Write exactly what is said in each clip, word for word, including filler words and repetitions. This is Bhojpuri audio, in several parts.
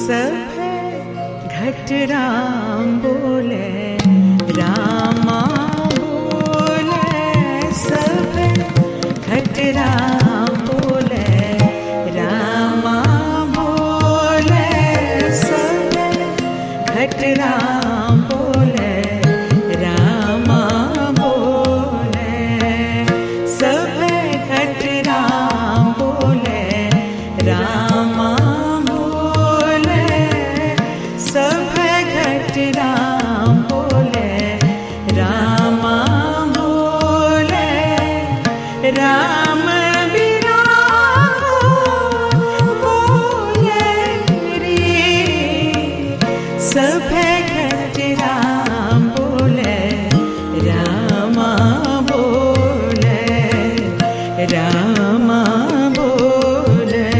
घट राम बोले रामा बोले सब घट राम बोले रामा बोले सब घट राम बोले रामा बोले सब घट राम बोले रामा सब घट राम बोले रामा बोले राम बिना बोले रे सब घट राम बोले रामा बोले रामा बोले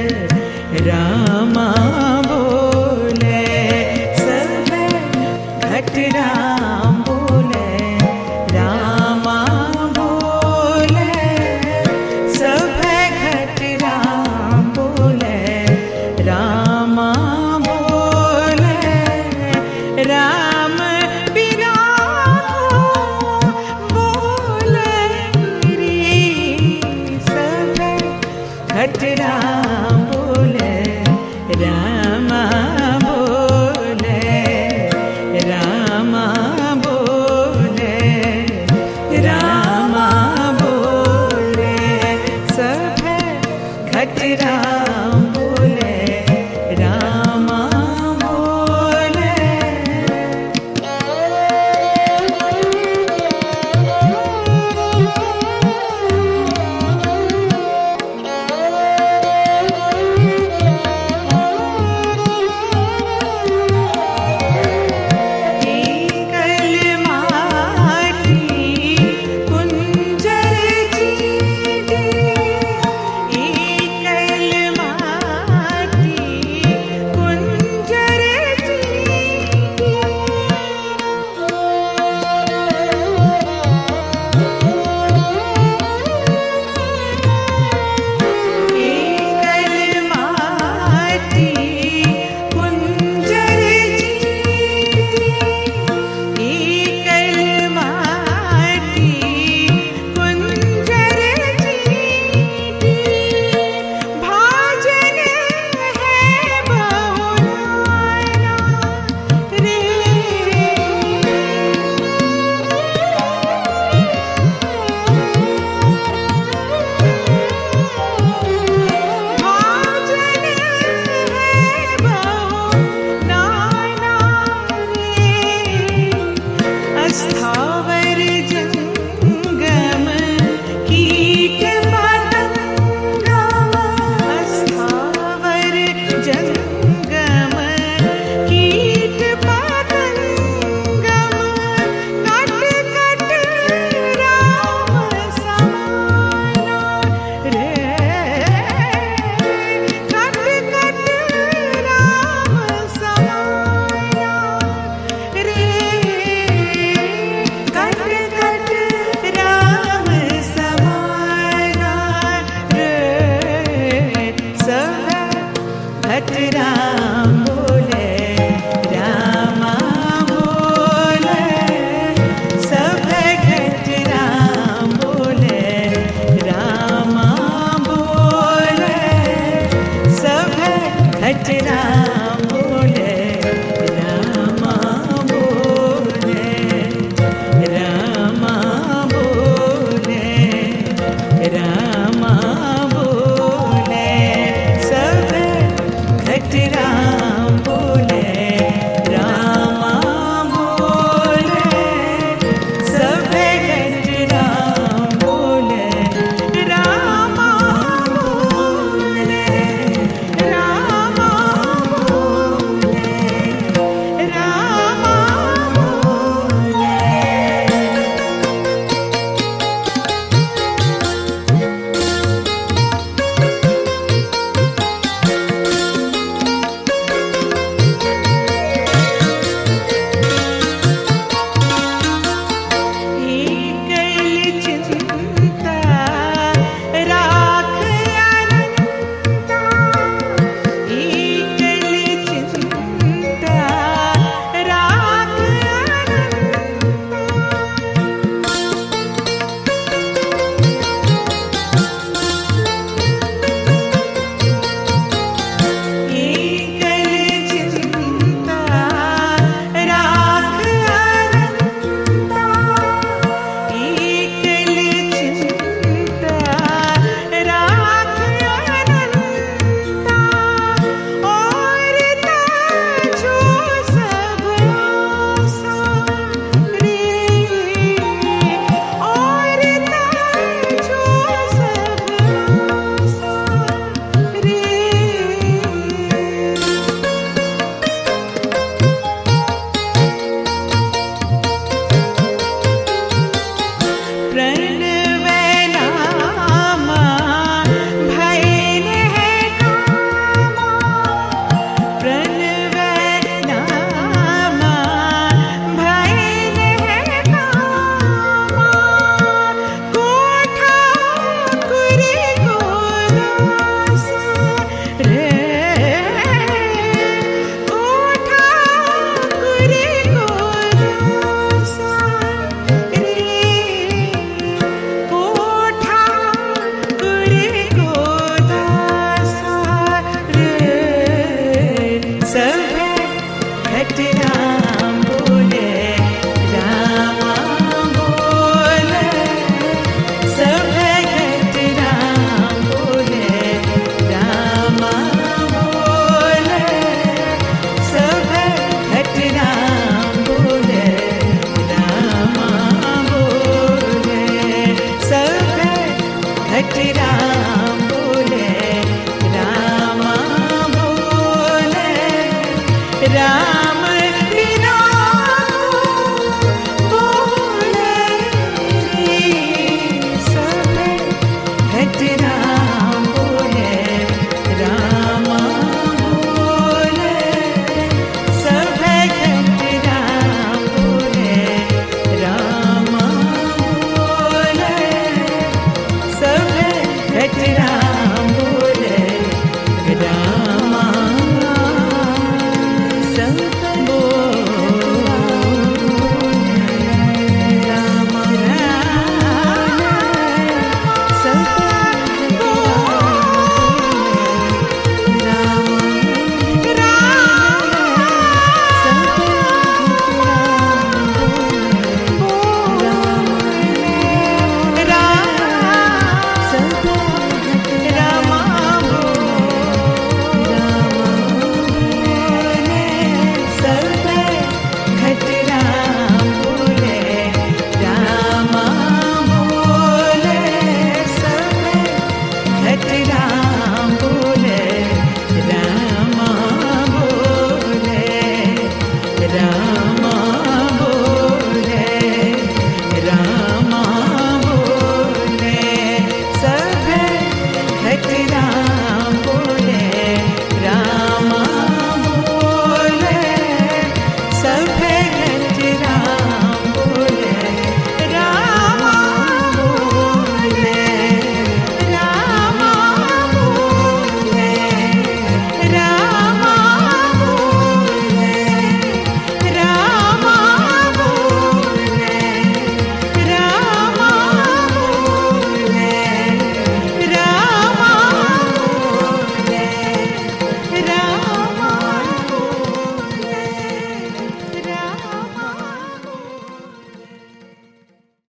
रामा घट राम बोले रामा बोले सब घट राम बोले रामा बोले राम बिना बोले रे सब घट राम बोले रामा बोले रामा बोले रामा बोले सब घट राम बोले रामा बोले स्थावर जंगम कीट पतंगम स्थावर जंगम कीट पतंगम कट कट राम समाना रे कट कट राम समाना रे घट घट राम समाना रे सब घट राम बोले रामा बोले सब घट राम बोले रामा बोले सब घट राम बोले रामा बोले रामा बोले रामा बोले सब घट राम बोले रामा बोले सब घट राम बोले रामा बोले रामा राम